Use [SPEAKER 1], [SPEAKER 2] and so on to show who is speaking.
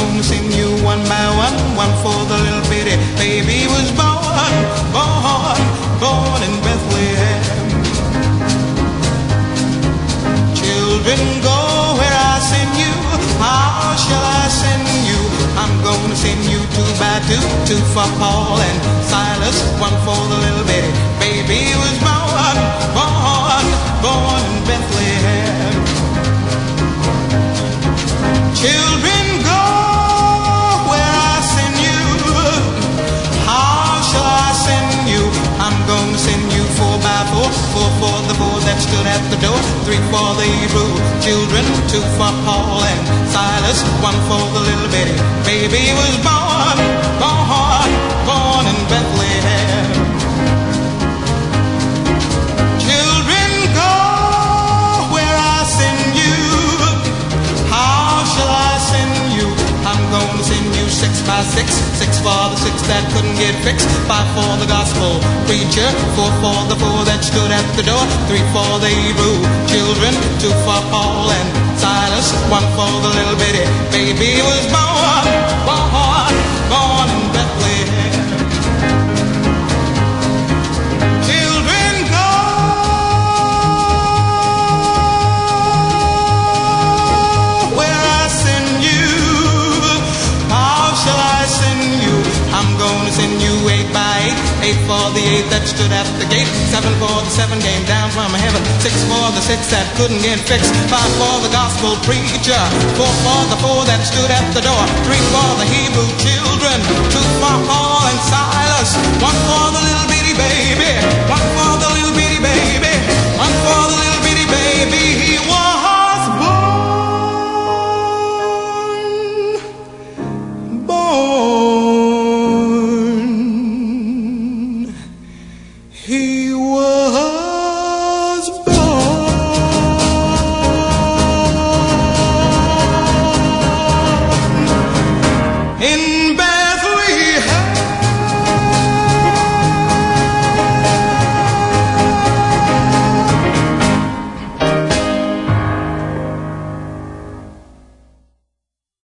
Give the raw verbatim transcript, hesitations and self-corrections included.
[SPEAKER 1] gonna send you one by one, one for the little bitty baby was born, born, born in Bethlehem. Children, go where I send you. How shall I send you? I'm gonna send you two by two, two for Paul and Silas, one for the little bitty baby was born, born, born in Bethlehem. Children, go where I send you. How shall I send you? I'm gonna send you four by four, four for the four that stood at the door, three for the Hebrew children, two for Paul and Silas, one for the little bitty baby was born, born, born in Bethlehem. Children, go where I send you. How shall I send you? I'm gonna send you six by six, six for the six that couldn't get fixed, five for the gospel preacher, four for the four that stood at the door, three for the Hebrew children, two for Paul and Silas, one for the little bitty baby was born, born, born in Bethlehem. Children, go where I send you. How shall I send you? I'm gonna send you eight by eight, eight for the eight that stood at the gate, seven for the seven came down from heaven, six for the six that couldn't get fixed, five for the gospel preacher, four for the four that stood at the door, three for the Hebrew children, two for Paul and Silas, one for the little